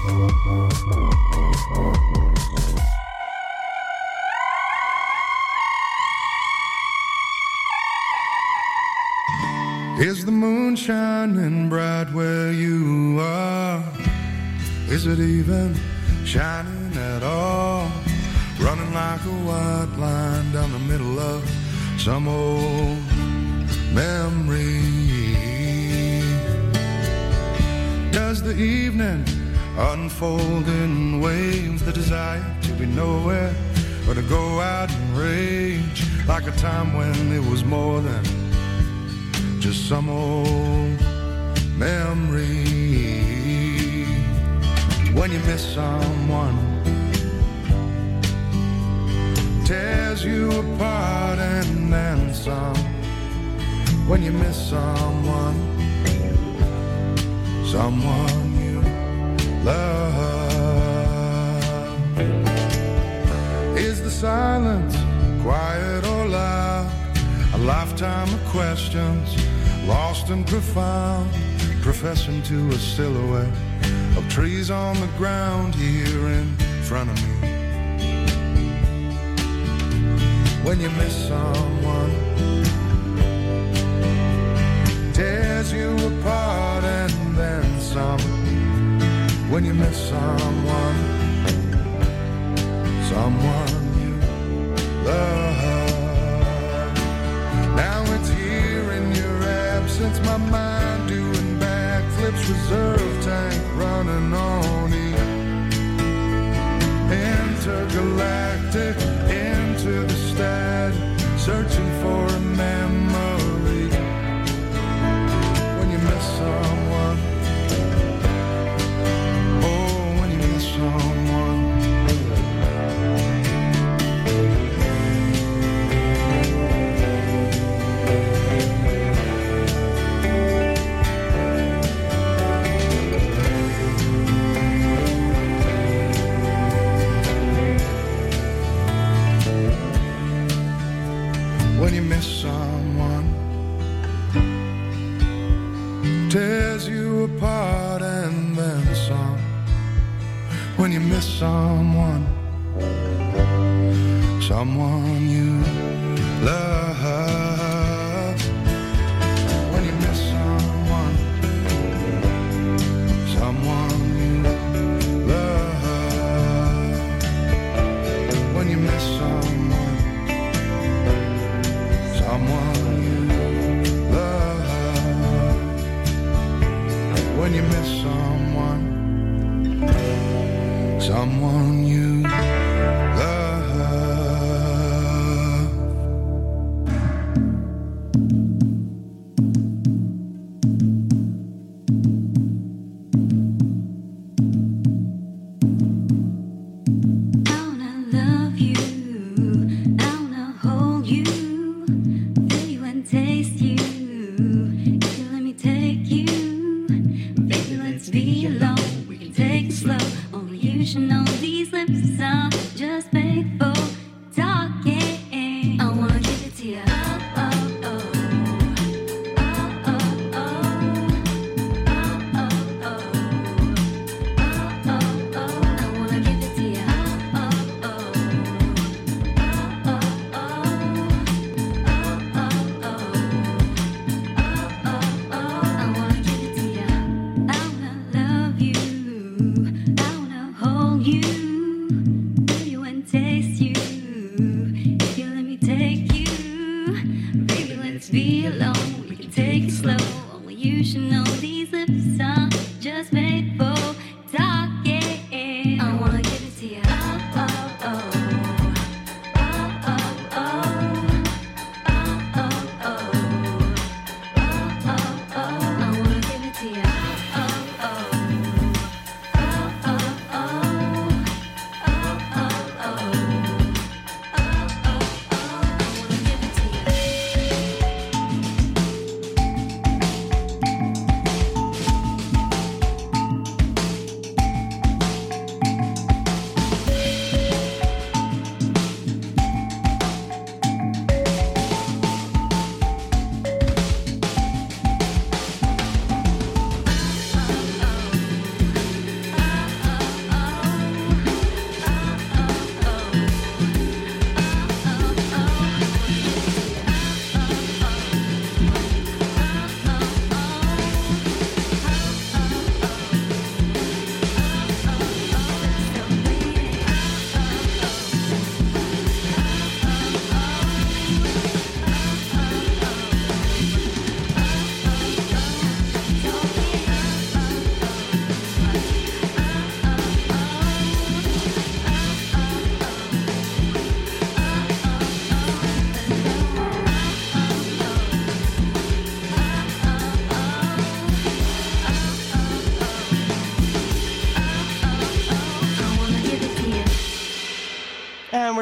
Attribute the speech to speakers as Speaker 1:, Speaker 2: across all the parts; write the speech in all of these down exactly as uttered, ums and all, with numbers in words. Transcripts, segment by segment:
Speaker 1: Is the moon shining bright where you are? Is it even shining at all? Running like a white line down the middle of some old memory. Does the evening unfold in waves, the desire to be nowhere or to go out and rage like a time when it was more than just some old memory? When you miss someone, tears you apart and then some. When you miss someone, someone you love. Is the silence quiet or loud? A lifetime of questions, lost and profound, professing to a silhouette of trees on the ground here in front of me. When you miss someone, tears you apart and then some. When you miss someone, someone you love. Now it's here in your absence, my mind doing backflips, reserve tank running on E. Intergalactic, into the static, searching for a memory. When you miss someone, oh, when you miss someone. When you miss someone, tears you apart and then some. When you miss someone, someone you love. When you miss someone, someone you love. When you miss someone, someone you love. When you miss someone, someone you love.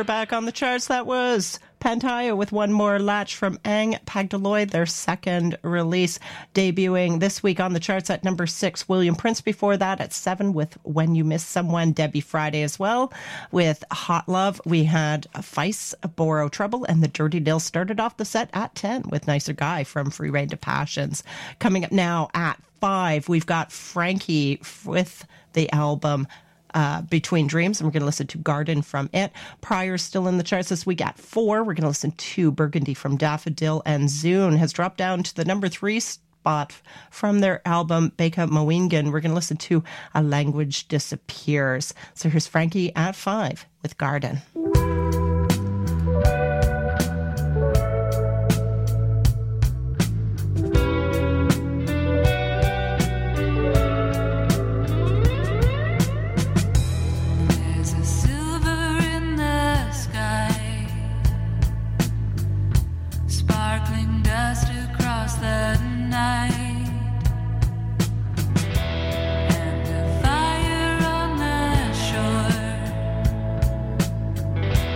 Speaker 2: We're back on the charts. That was Pantaya with One More Latch from Ang Pagdaloy, their second release, debuting this week on the charts at number six. William Prince before that at seven with When You Miss Someone. Debbie Friday as well with Hot Love. We had Feist, Borrow Trouble, and the Dirty Dill started off the set at ten with Nicer Guy from Free Rein to Passions. Coming up now at five, we've got Frankie with the album Uh, Between Dreams, and we're going to listen to Garden from it. Pryor's still in the charts this week at four. We're going to listen to Burgundy from Daffodil, and Zune has dropped down to the number three spot from their album Beka Moingen. We're going to listen to A Language Disappears. So here's Frankie at five with Garden.
Speaker 3: And a fire on the shore.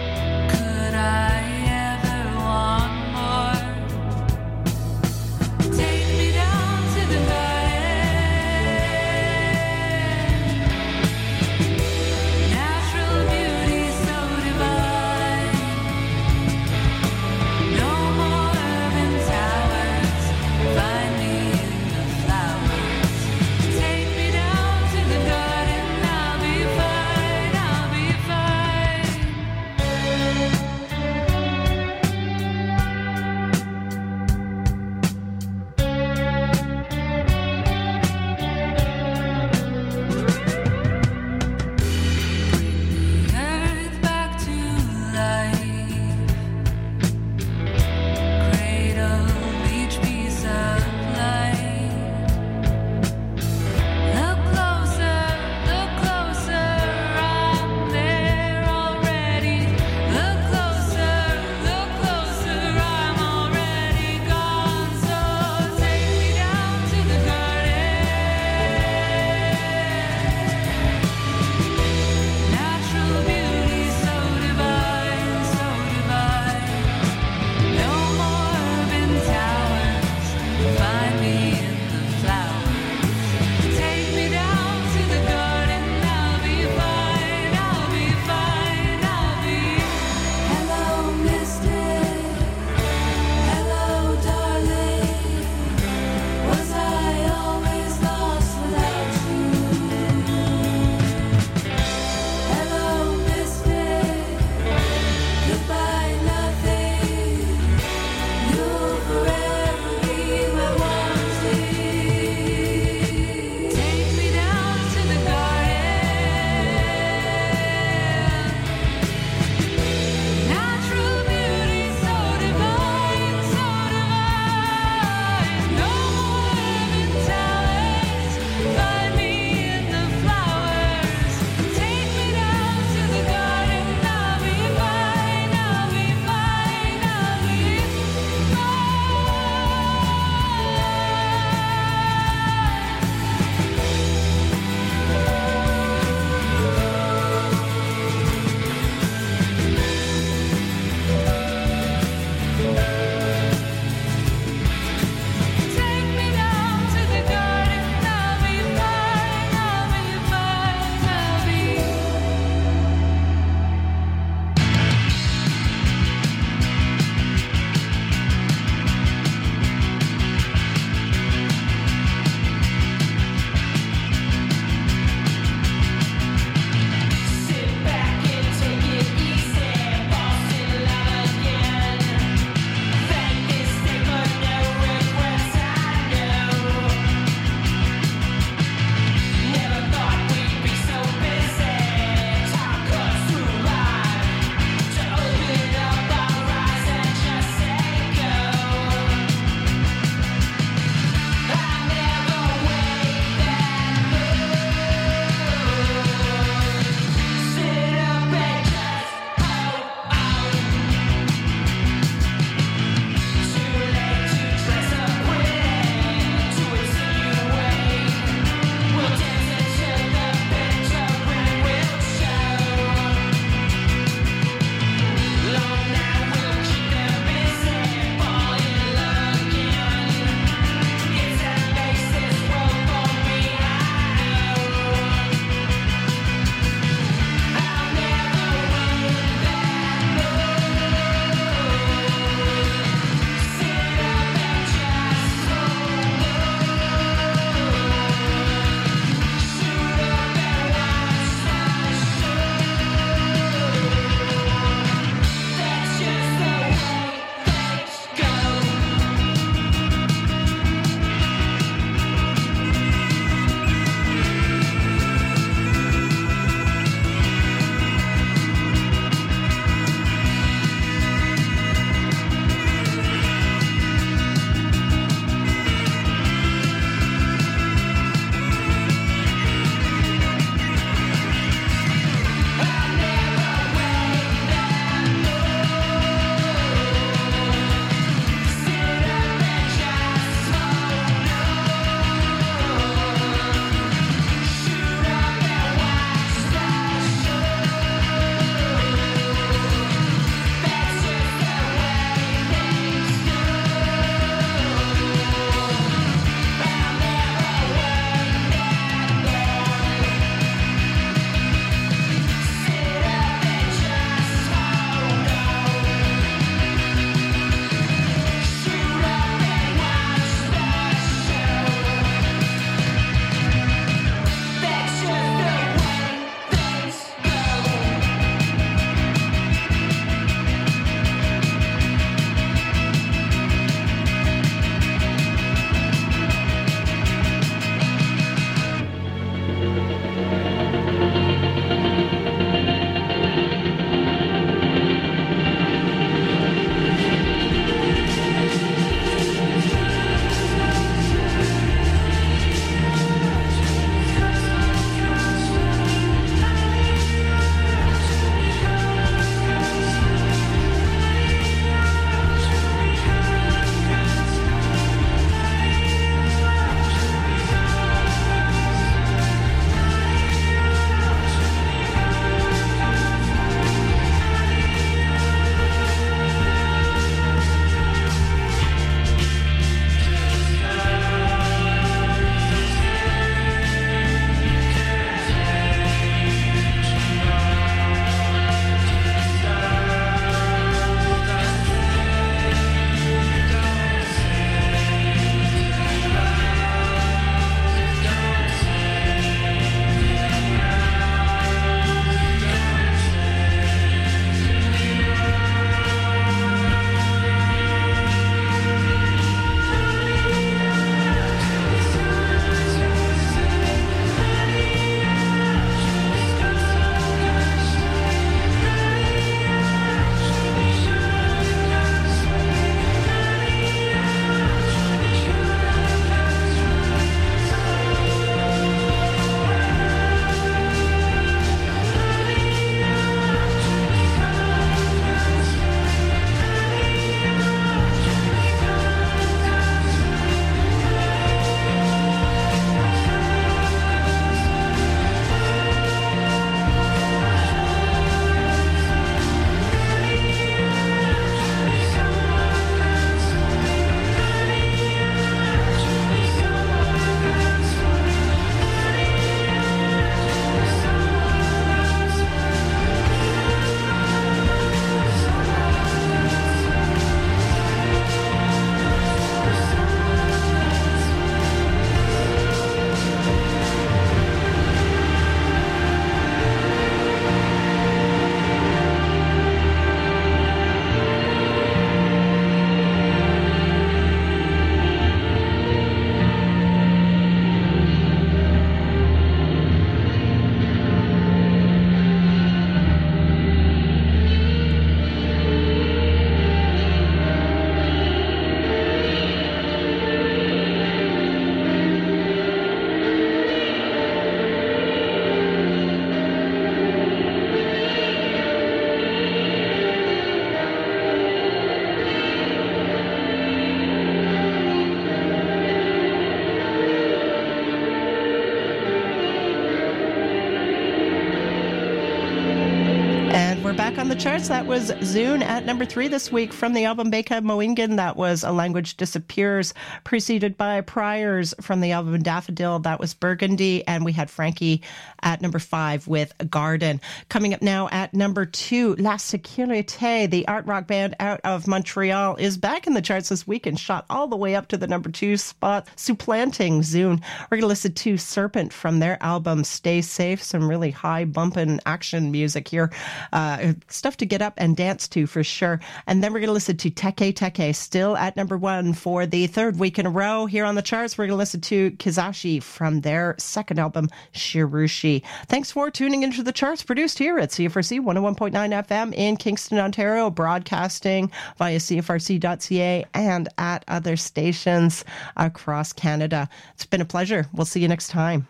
Speaker 2: back on the charts. That was Zune at number three this week from the album Beka Moingen. That was A Language Disappears, preceded by Priors from the album Daffodil. That was Burgundy. And we had Frankie at number five with Garden. Coming up now at number two, La Sécurité, the art rock band out of Montreal, is back in the charts this week and shot all the way up to the number two spot, supplanting Zune. We're going to listen to Serpent from their album Stay Safe. Some really high bumping action music here. Uh, stuff to get up and dance to for sure. And then we're going to listen to Teke Teke, still at number one for the third week in a row here on the charts. We're going to listen to Kizashi from their second album, Shirushi. Thanks for tuning into the charts, produced here at C F R C one oh one point nine F M in Kingston, Ontario, broadcasting via C F R C dot C A and at other stations across Canada. It's been a pleasure. We'll see you next time.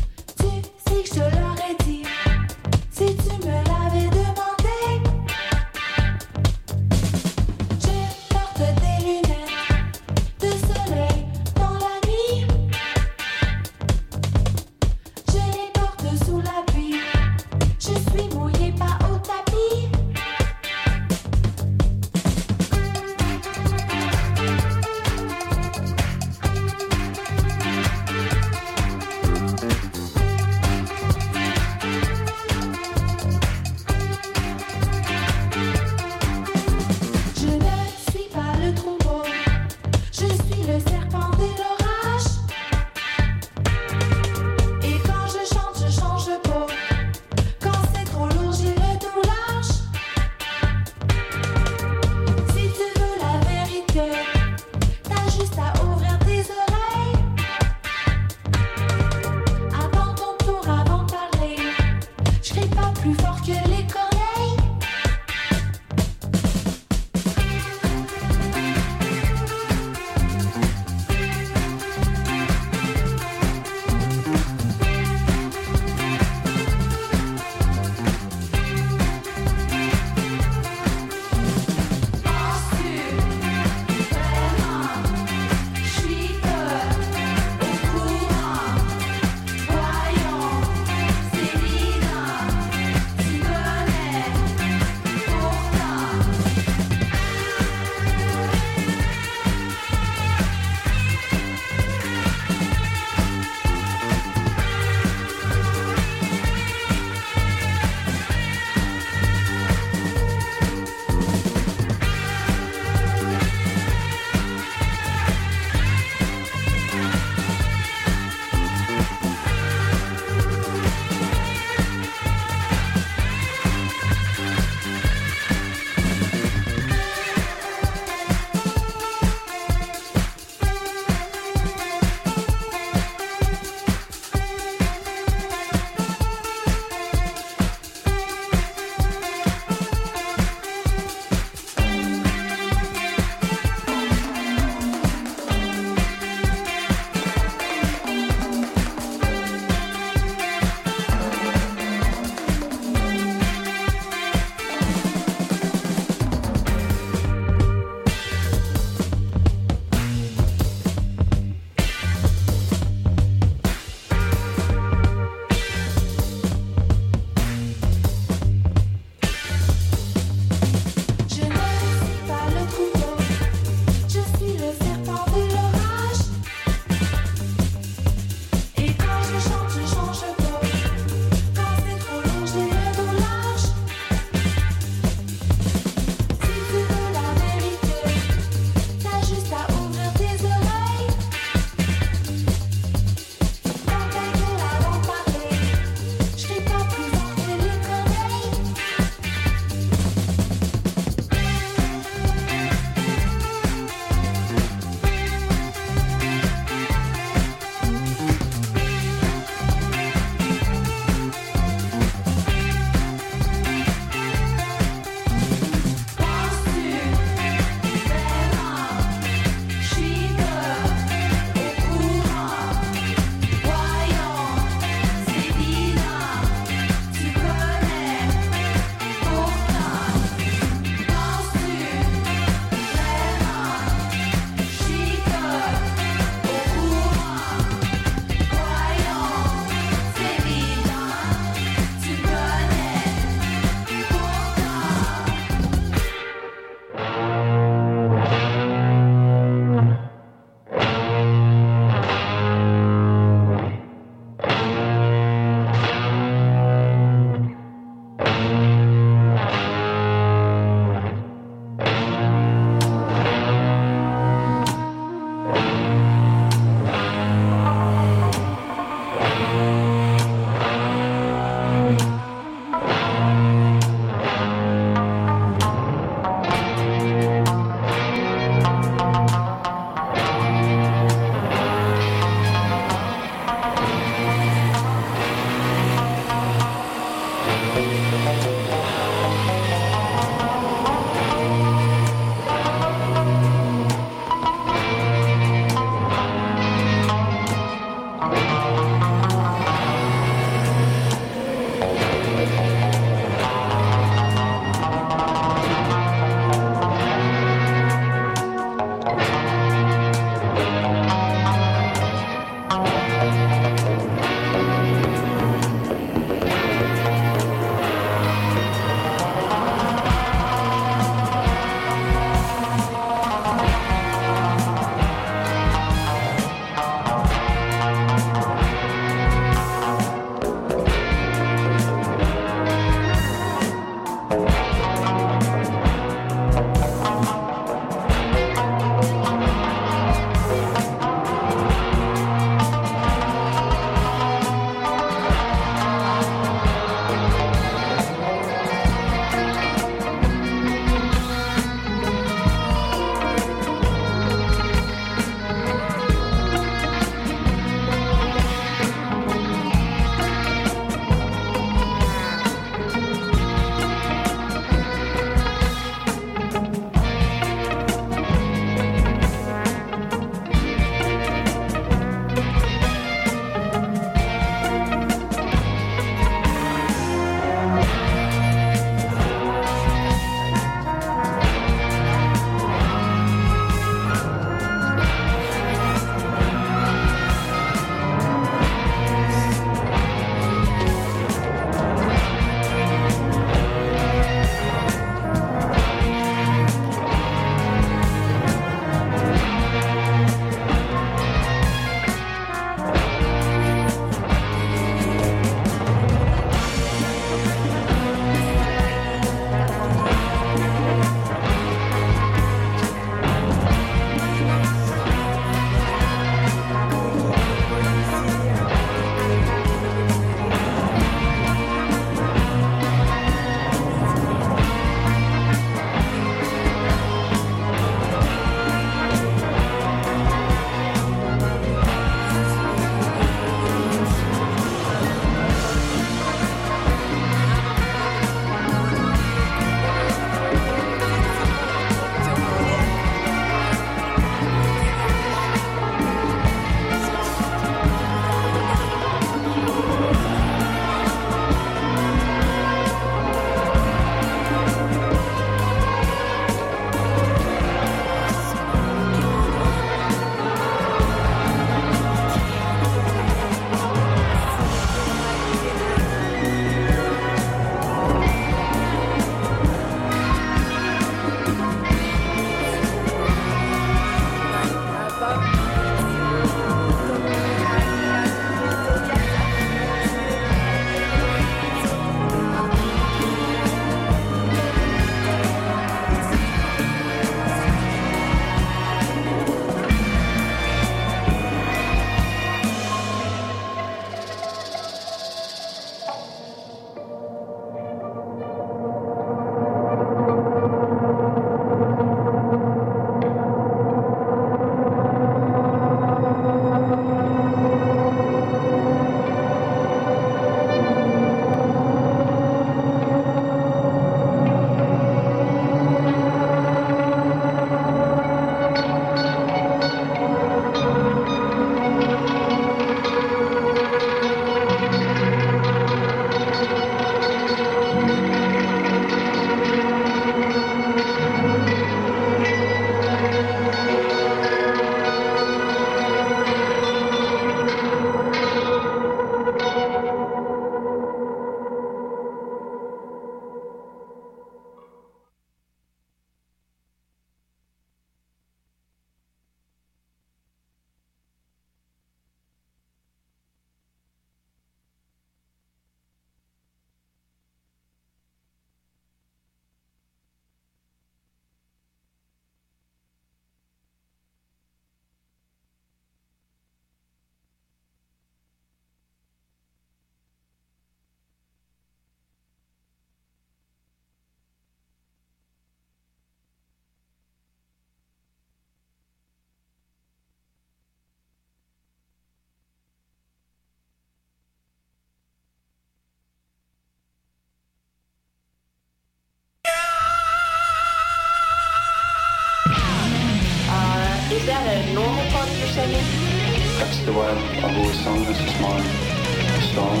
Speaker 3: all.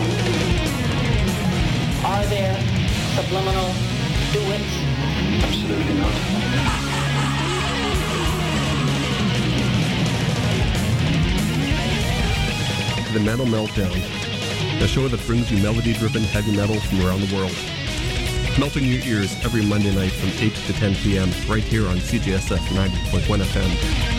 Speaker 4: Are there subliminal fluids?
Speaker 3: Absolutely not.
Speaker 5: The Metal Meltdown, a show that brings you melody-driven heavy metal from around the world. Melting your ears every Monday night from eight to ten p.m. right here on C J S F ninety point one F M.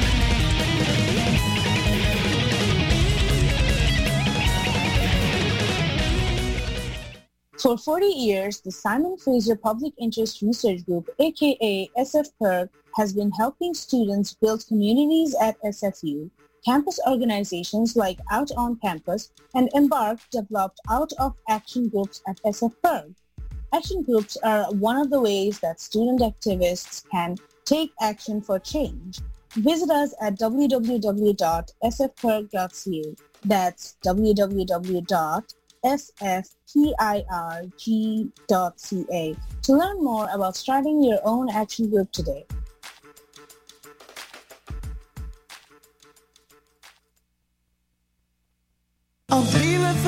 Speaker 6: For forty years, the Simon Fraser Public Interest Research Group, aka S F P I R G, has been helping students build communities at S F U. Campus organizations like Out on Campus and Embark developed out-of-action groups at S F P I R G. Action groups are one of the ways that student activists can take action for change. Visit us at w w w dot s f p i r g dot c a. That's w w w dot s f p i r g dot c a to learn more about starting your own action group today.